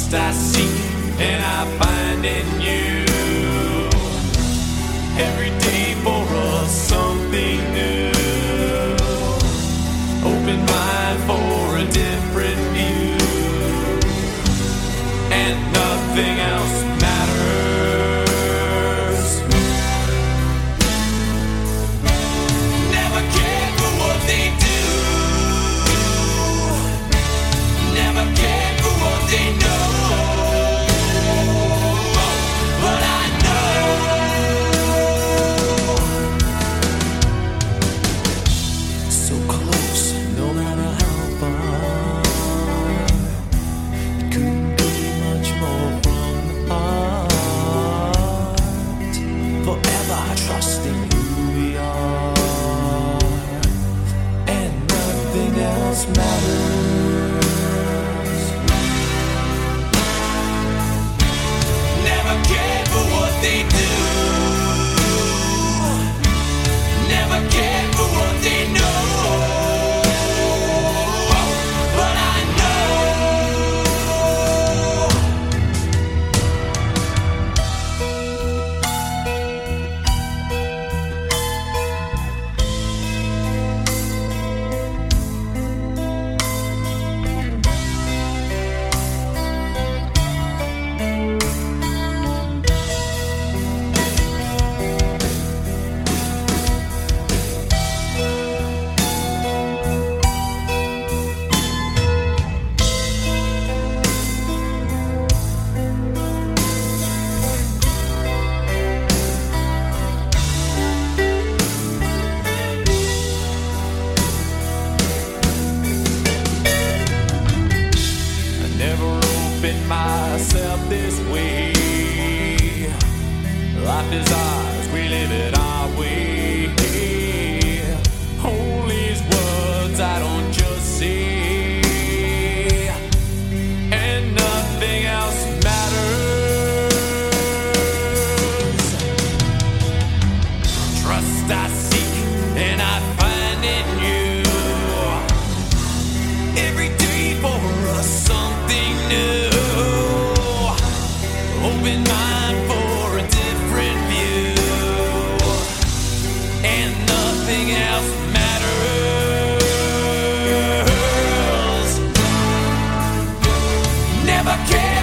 Trust I seek and I find in you. Every day for us something new. Open mind for a different view. And nothing else matters. Never cared for what they do. Never cared for what they know. But I know so close, no matter how far. It couldn't be much more from the heart. Forever trusting who we are, and nothing else matters. Never cared for what they do. Never cared for what they know. But I know I never opened myself this way. Life is ours, we live it our way. Hold these words I don't just say, and nothing else matters. Trust I seek and I find in you. Every day for us something new. Open mind for a different view. And nothing else matters. Never cared